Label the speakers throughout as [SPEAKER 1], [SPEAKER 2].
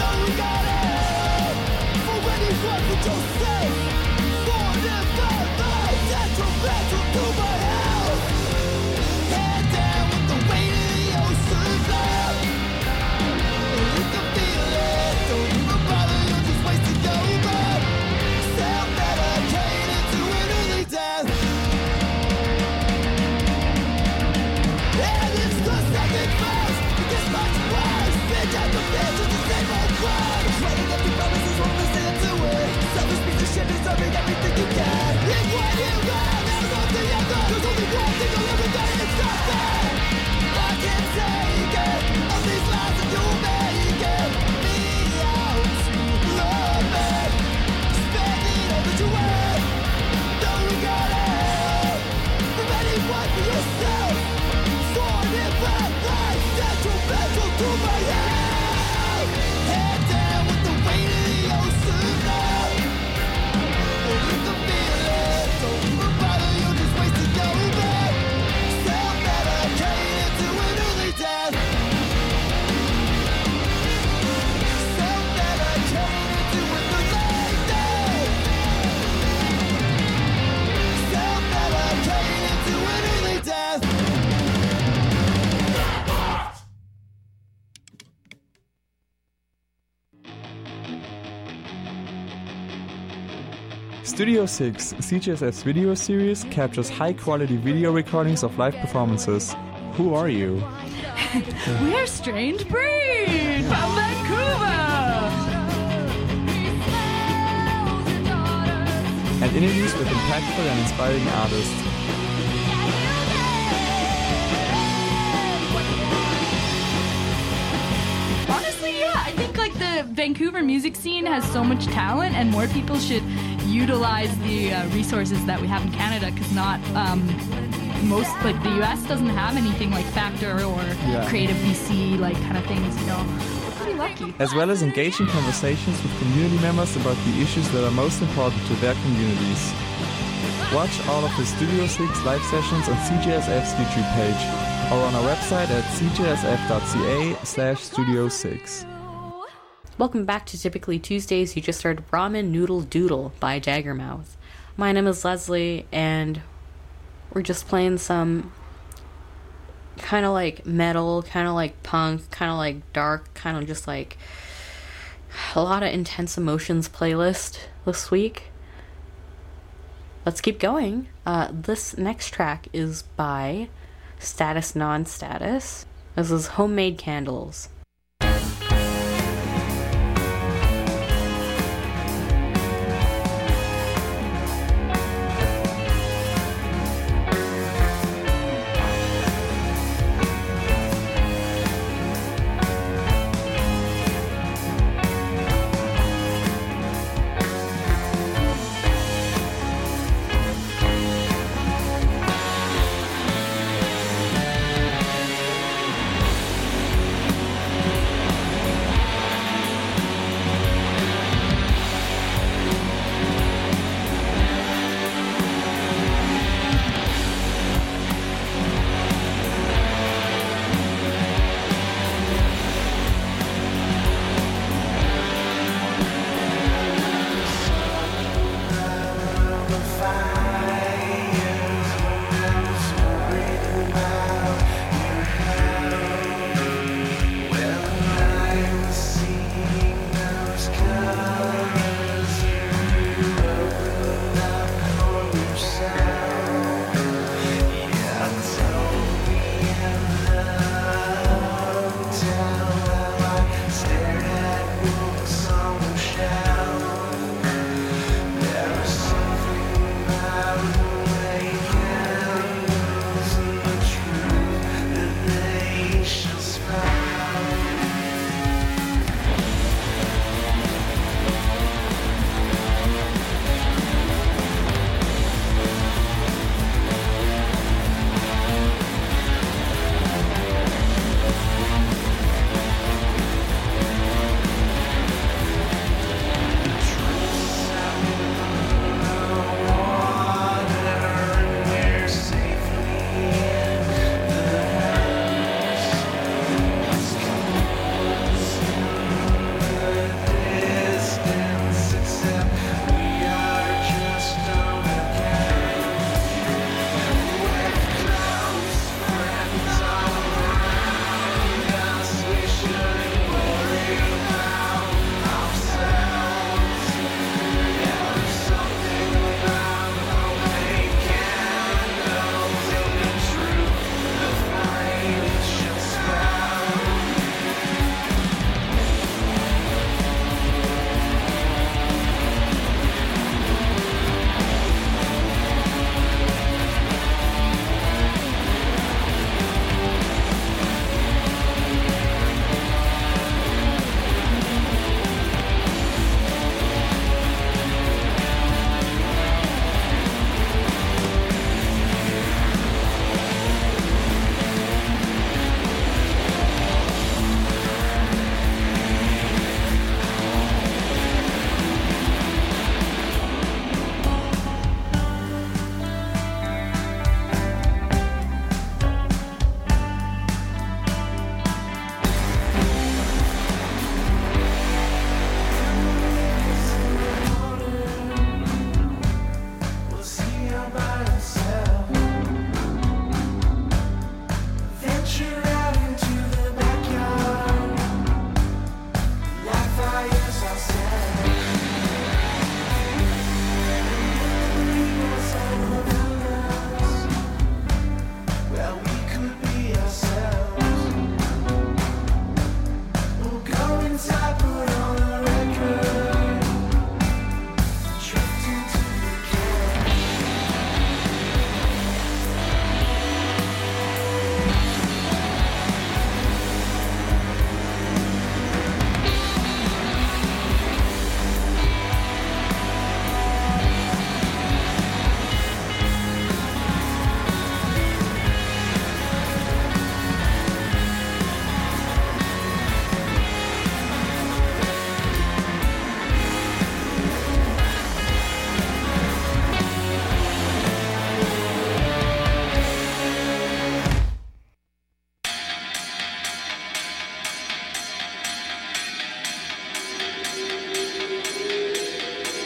[SPEAKER 1] Studio 6, CJSF's video series, captures high-quality video recordings of live performances. Who are you?
[SPEAKER 2] We're Strange Breed from Vancouver!
[SPEAKER 1] And interviews with impactful and inspiring artists.
[SPEAKER 2] Honestly, yeah, I think like the Vancouver music scene has so much talent and more people should utilize the resources that we have in Canada, because not most, like the US doesn't have anything like Factor or Creative BC, like kind of things, you know. We're pretty lucky.
[SPEAKER 1] As well as engaging conversations with community members about the issues that are most important to their communities. Watch all of the Studio 6 live sessions on CJSF's YouTube page or on our website at cjsf.ca/Studio6.
[SPEAKER 3] Welcome back to Typically Tuesdays. You just heard Ramen Noodle Doodle by Jaggermouth. My name is Leslie, and we're just playing some kind of like metal, kind of like punk, kind of like dark, kind of just like a lot of intense emotions playlist this week. Let's keep going. This next track is by Status Non-Status. This is Homemade Candles.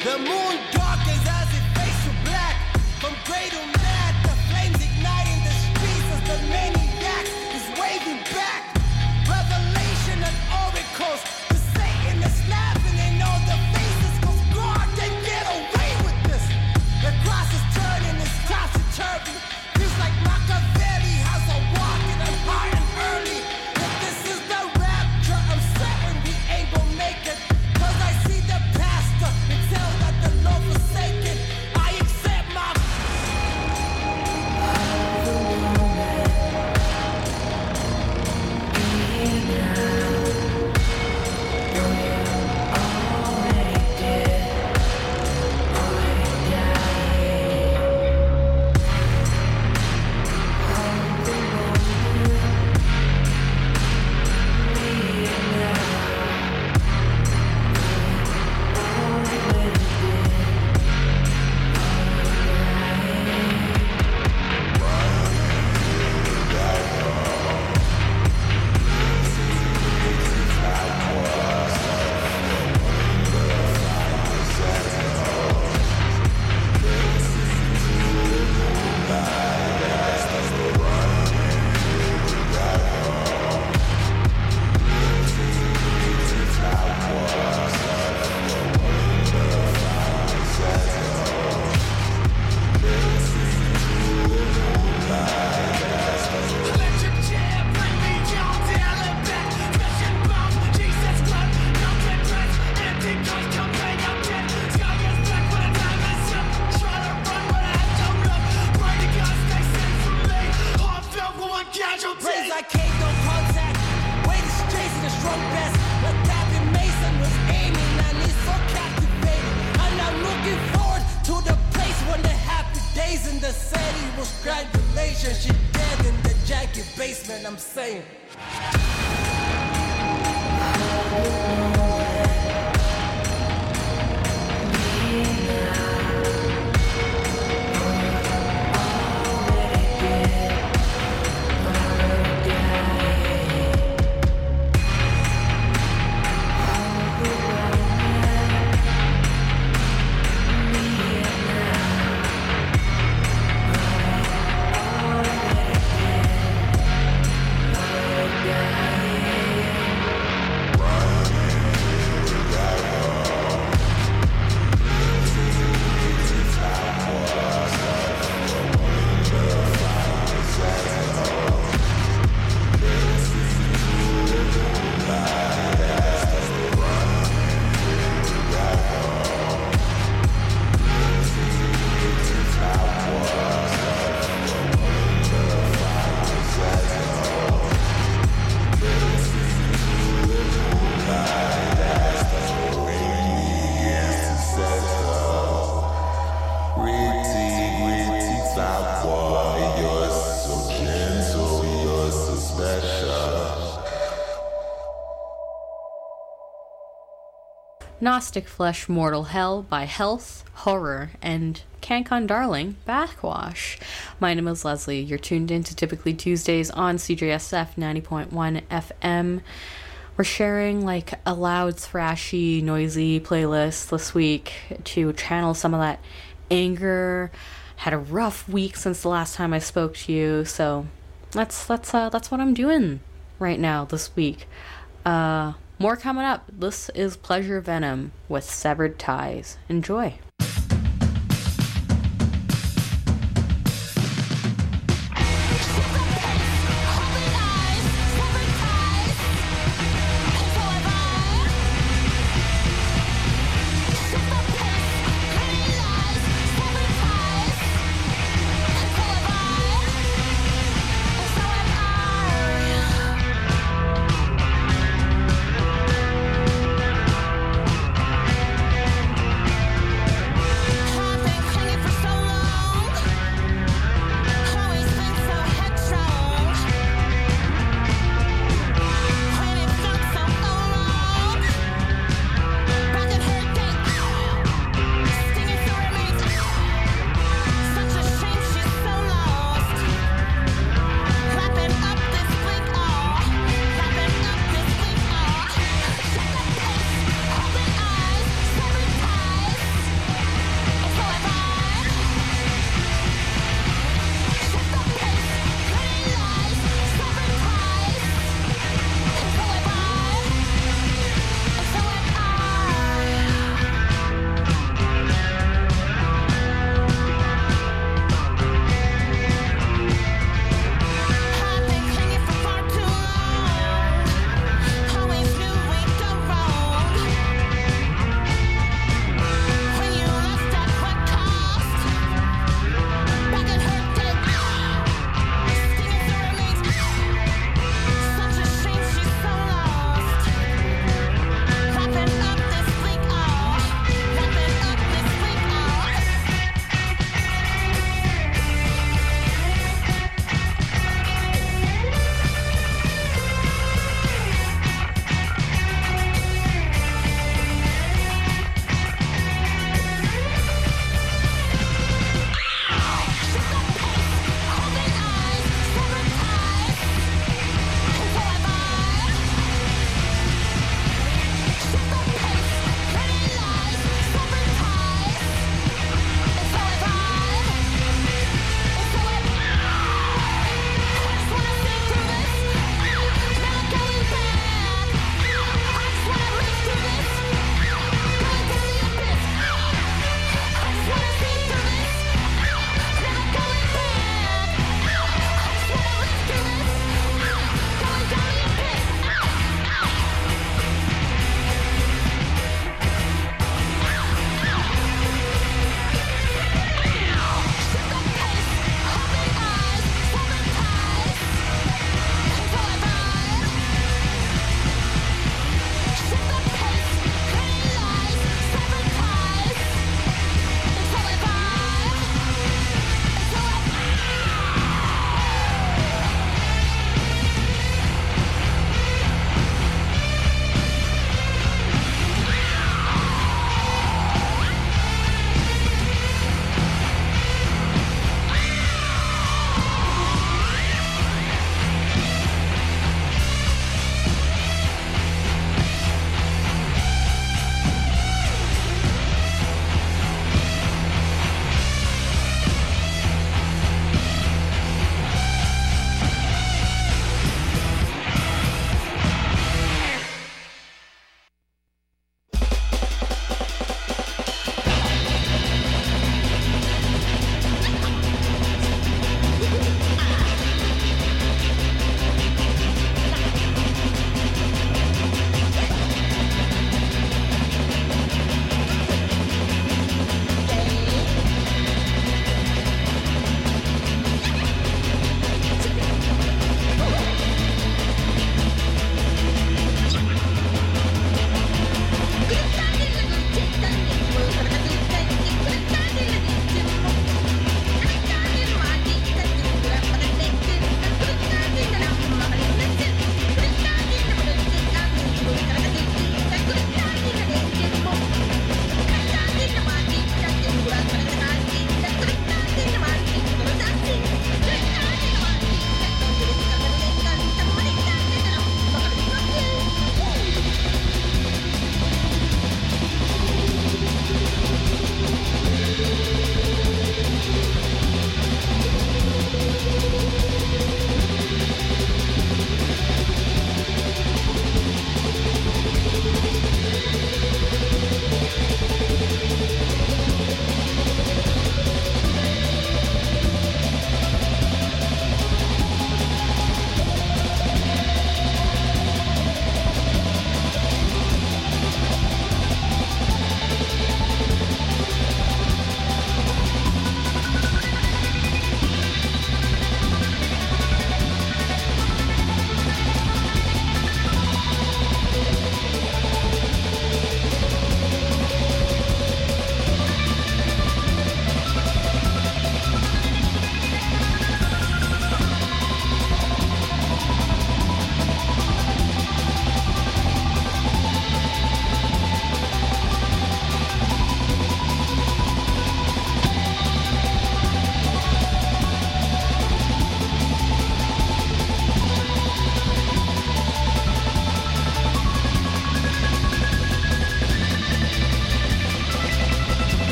[SPEAKER 4] The moon darkens as it fades to black. From gray to mad, the flames igniting the streets as the maniac is waving back. Revelation and oracles. The Satan is laughing in all the faces. Cause God can get away with this. The grass is turning, it's topsy-turvy. Feels like Machiavelli has a walk in them hard and early. If this is the rapture, I'm certain we ain't gonna make it. Cause I see the pastor and tell that the Lord forsaken. I accept my Praise I came, no contact. Weight is chasing the strong best. But David Mason was aiming and he's so captivating. And I'm looking forward to the place when the happy days in the city was graduation. She dead in the jacket basement, I'm saying.
[SPEAKER 3] Gnostic Flesh Mortal Hell by Health, Horror, and CanCon Darling, Backwash. My name is Leslie. You're tuned in to Typically Tuesdays on CJSF 90.1 FM. We're sharing like a loud, thrashy, noisy playlist this week to channel some of that anger. Had a rough week since the last time I spoke to you, so that's what I'm doing right now this week. More coming up. This is Pleasure Venom with Severed Ties. Enjoy.
[SPEAKER 4] We'll be right back.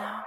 [SPEAKER 5] now.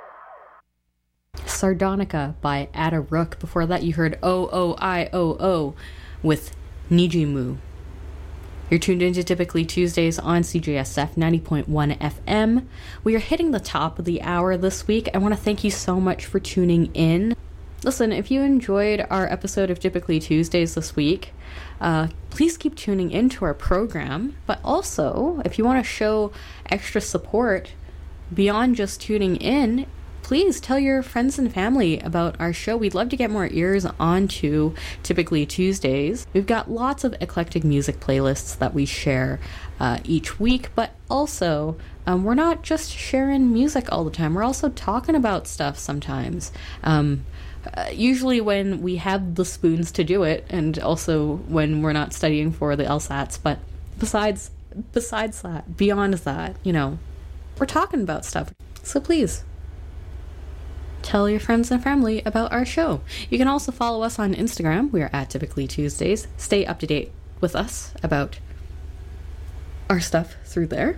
[SPEAKER 3] Sardonica by Ada Rook. Before that, you heard OOIOO with Nijimu. You're tuned into Typically Tuesdays on CJSF 90.1 FM. We are hitting the top of the hour this week. I want to thank you so much for tuning in. Listen, if you enjoyed our episode of Typically Tuesdays this week, please keep tuning into our program. But also, if you want to show extra support beyond just tuning in, please tell your friends and family about our show. We'd love to get more ears onto Typically Tuesdays. We've got lots of eclectic music playlists that we share each week, but also we're not just sharing music all the time. We're also talking about stuff sometimes. Usually when we have the spoons to do it, and also when we're not studying for the LSATs. But besides that, beyond that, we're talking about stuff. So please, tell your friends and family about our show. You can also follow us on Instagram. We are at Typically Tuesdays. Stay up to date with us about our stuff through there.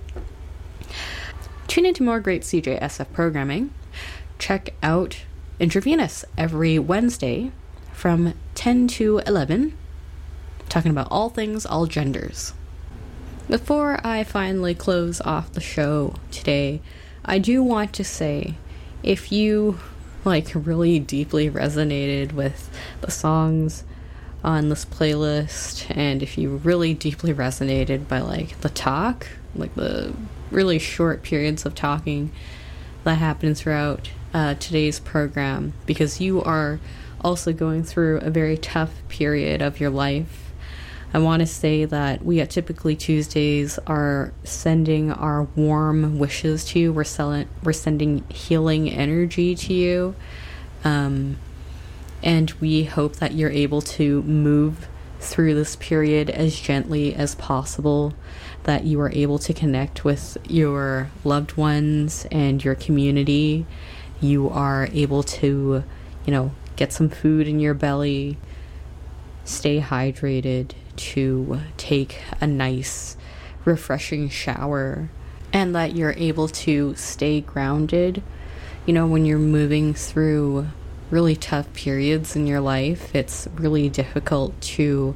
[SPEAKER 3] Tune into more great CJSF programming. Check out Intravenous every Wednesday from 10 to 11, talking about all things, all genders. Before I finally close off the show today, I do want to say, if you really deeply resonated with the songs on this playlist, and if you really deeply resonated by the talk, the really short periods of talking that happen throughout today's program, because you are also going through a very tough period of your life, I want to say that we at Typically Tuesdays are sending our warm wishes to you. We're sending healing energy to you. And we hope that you're able to move through this period as gently as possible, that you are able to connect with your loved ones and your community. You are able to, get some food in your belly, stay hydrated, to take a nice, refreshing shower, and that you're able to stay grounded. When you're moving through really tough periods in your life, it's really difficult to,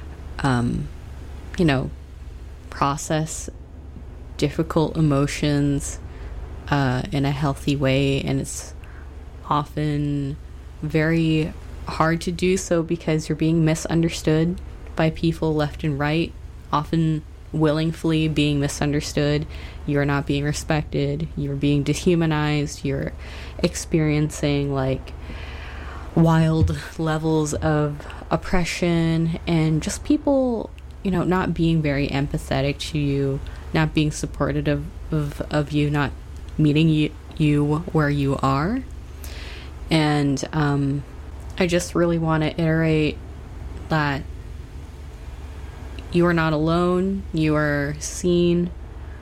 [SPEAKER 3] process difficult emotions in a healthy way, and it's often very hard to do so because you're being misunderstood by people left and right, often willingly being misunderstood. You're not being respected, you're being dehumanized, you're experiencing wild levels of oppression, and just people not being very empathetic to you, not being supportive of you, not meeting you where you are. And I just really want to iterate that you are not alone. You are seen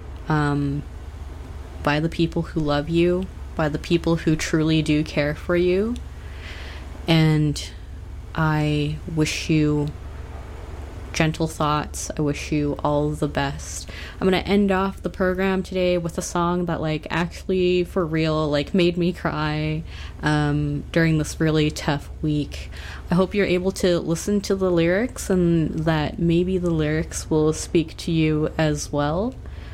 [SPEAKER 3] by the people who love you, by the people who truly do care for you. And I wish you gentle thoughts. I wish you all the best. I'm going to end off the program today with a song that actually for real made me cry during this really tough week. I hope you're able to listen to the lyrics, and that maybe the lyrics will speak to you as well,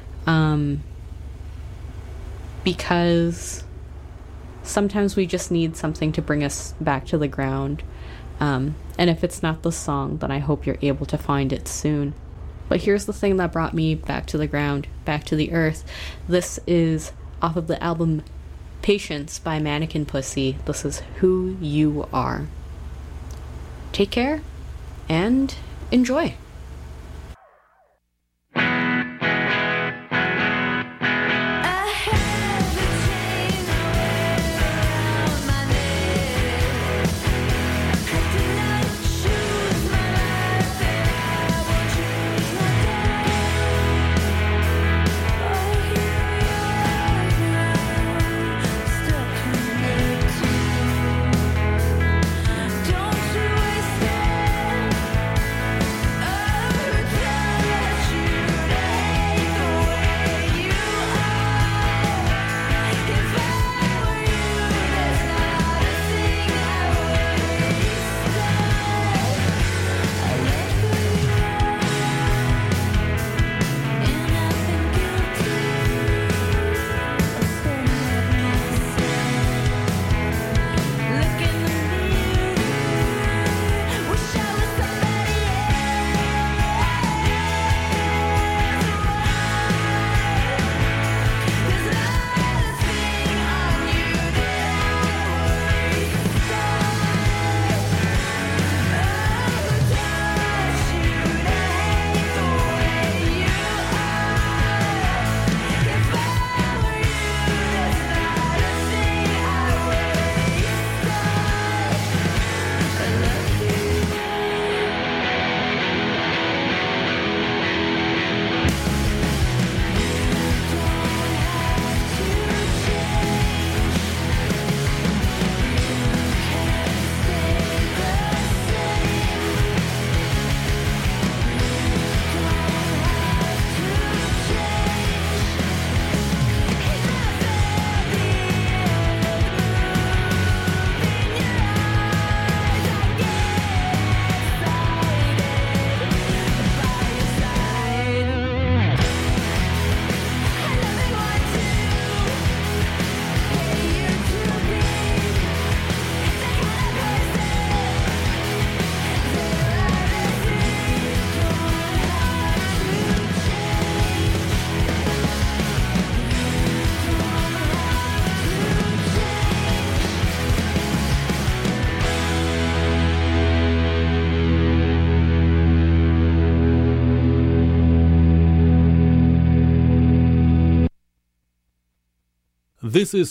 [SPEAKER 3] because sometimes we just need something to bring us back to the ground. And if it's not the song, then I hope you're able to find it soon. But here's the thing that brought me back to the ground, back to the earth. This is off of the album Patience by Mannequin Pussy. This is Who You Are. Take care and enjoy.
[SPEAKER 6] Don't you waste it.
[SPEAKER 5] This is